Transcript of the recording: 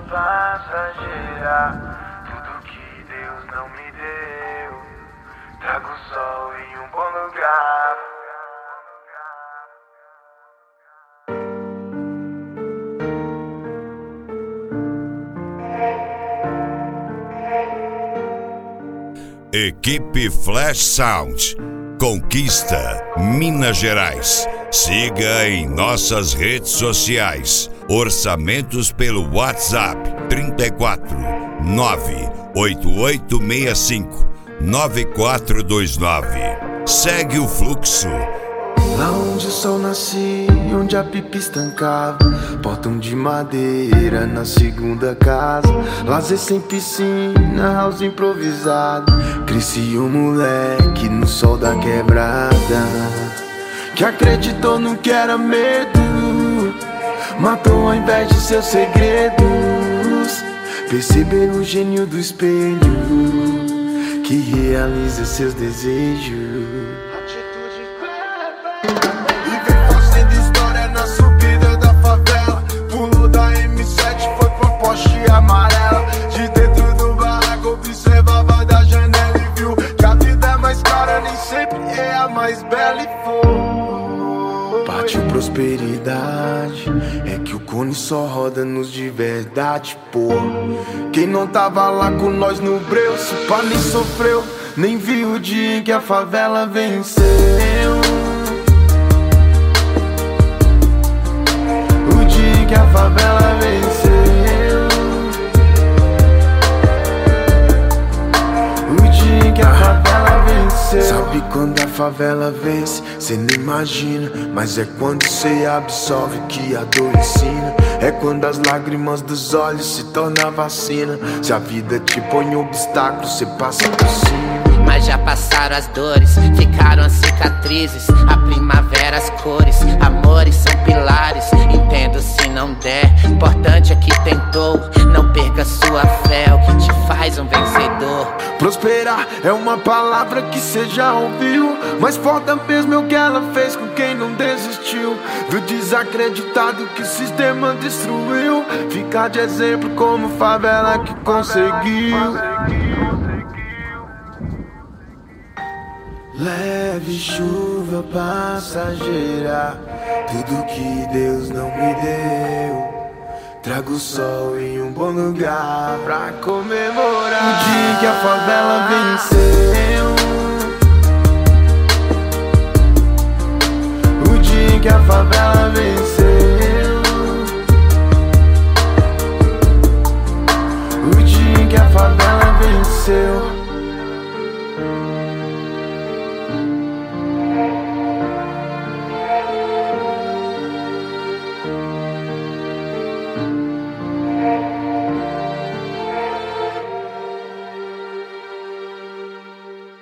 passageira, tudo que Deus não me deu, trago o sol em um bom lugar. Equipe Flash Sound, Conquista, Minas Gerais. Siga em nossas redes sociais. Orçamentos pelo WhatsApp 34 98865 9429. Segue o fluxo. Lá onde o sol nascia, onde a pipa estancava, portão de madeira na segunda casa, lazer sem piscina, house improvisado. Cresci um moleque no sol da quebrada, que acreditou no que era medo, matou ao invés de seus segredos. Perceber o gênio do espelho, que realiza seus desejos. Amarela, de dentro do barraco observava da janela e viu que a vida é mais cara, nem sempre é a mais bela e for. Partiu prosperidade, é que o cone só roda nos de verdade, pô. Quem não tava lá com nós no breu, se pá nem sofreu, nem viu o dia em que a favela venceu. O dia em que a favela venceu. Que a favela venceu. Sabe quando a favela vence? Cê nem imagina, mas é quando cê absorve que a dor ensina. É quando as lágrimas dos olhos se tornam vacina. Se a vida te põe obstáculo, cê passa por cima. Mas já passaram as dores, ficaram as cicatrizes. A primavera, as cores, amores são pilares. Entendo se não der, importante é que tentou. Não perca sua fé, é o que te faz um vencedor. Prosperar é uma palavra que cê já ouviu, mas foda mesmo é o que ela fez com quem não desistiu. Viu desacreditado que o sistema destruiu, ficar de exemplo como favela que conseguiu. Leve chuva passageira, tudo que Deus não me deu, trago o sol em um bom lugar pra comemorar o dia que a favela venceu. O dia que a favela venceu. O dia que a favela venceu.